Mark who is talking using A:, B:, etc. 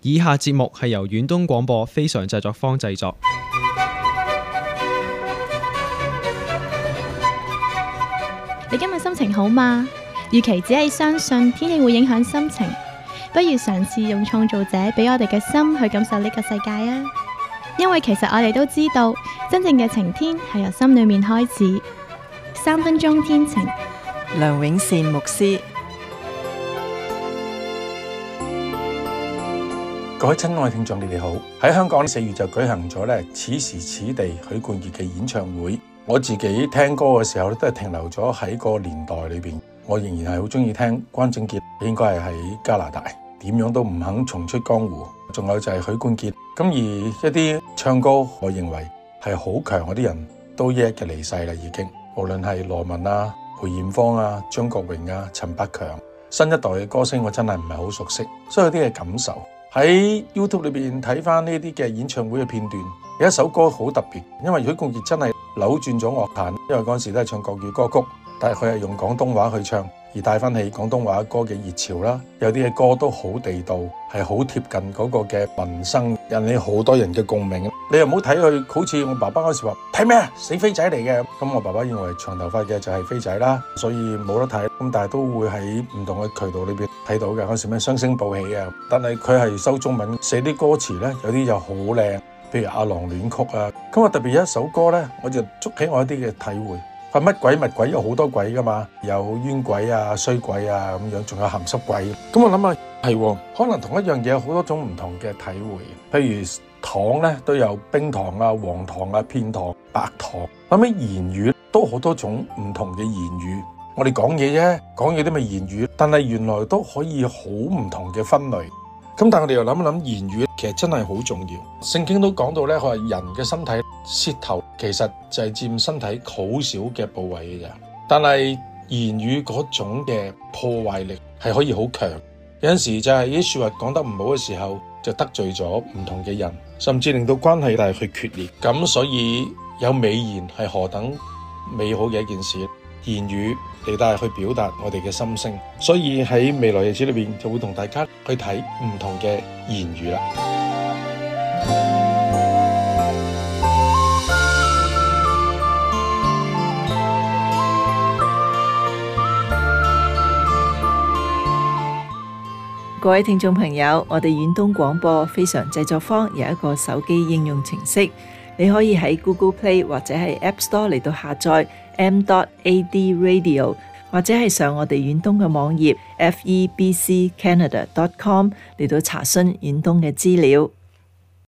A: 以下節目係由遠東廣播非常製作坊製作。
B: 你今日心情好嗎？與其只係相信天氣會影響心情，不如嘗試用創造者俾我哋嘅心去感受呢個世界啊！因為其實我哋都知道，真正嘅晴天係由心裏面開始。3分鐘天晴，
C: 梁永善牧師。
D: 各位親愛聽眾，你哋好。喺香港4月就舉行咗此時此地許冠傑嘅演唱會。我自己聽歌嘅時候都係停留咗喺個年代裏邊。我仍然係好中意聽關正傑，應該係喺加拿大，點樣都唔肯重出江湖。仲有就係許冠傑。咁而一啲唱歌，我認為係好強嗰啲人都一一嘅離世啦，已經。無論係羅文啊、梅艷芳啊、張國榮啊、陳百強，新一代嘅歌星我真係唔係好熟悉，所以有啲嘅感受。喺 YouTube 裏邊睇翻呢啲嘅演唱會嘅片段，有一首歌好特別，因為許冠傑真係扭轉咗樂壇，因為嗰陣時都係唱國語歌曲，但係佢係用廣東話去唱，而帶翻起廣東話歌嘅熱潮啦。有啲嘅歌都好地道，係好貼近嗰個嘅民生，引起好多人嘅共鳴。你又唔好睇佢，好似我爸爸嗰時話睇咩啊，死飛仔嚟嘅。咁我爸爸認為長頭髮嘅就係飛仔啦，所以冇得睇。咁但係都會喺唔同嘅渠道裏邊睇到嘅。嗰時咩雙星報喜啊，但係佢係收中文，寫啲歌詞咧，有啲就好靚，譬如阿郎戀曲啊。咁我特別有一首歌咧，我就捉起我一啲嘅體會。話乜鬼乜鬼，有好多鬼噶嘛，有冤鬼啊、衰鬼啊咁樣，仲有鹹濕鬼。咁我諗下係，可能同一樣嘢有好多種唔同嘅體會。譬如糖咧都有冰糖啊、黃糖啊、片糖、白糖。諗起言語都好多種唔同嘅言語。我哋講嘢啫，講嘢啲咪言語，但係原來都可以好唔同嘅分類。咁但係我哋又諗一諗，言語其實真係好重要。聖經都講到咧，佢話人嘅身體舌頭其實就係佔身體好少嘅部位嘅啫。但係言語嗰種嘅破壞力係可以好強。有陣時就係啲說話講得唔好嘅時候，就得罪咗唔同嘅人，甚至令到關係大去決裂。咁所以有美言係何等美好嘅一件事。言語嚟帶去表達我哋嘅心聲，所以喺未來日子裏邊就會同大家去睇唔同嘅言語啦。
C: 各位聽眾朋友，我哋遠東廣播非常製作坊有一個手機應用程式，你可以喺 Google Play 或者係 App Store 嚟到下載m.ad radio， 或者係上我哋遠東嘅網頁 febccanada.com 嚟到查詢遠東嘅資料。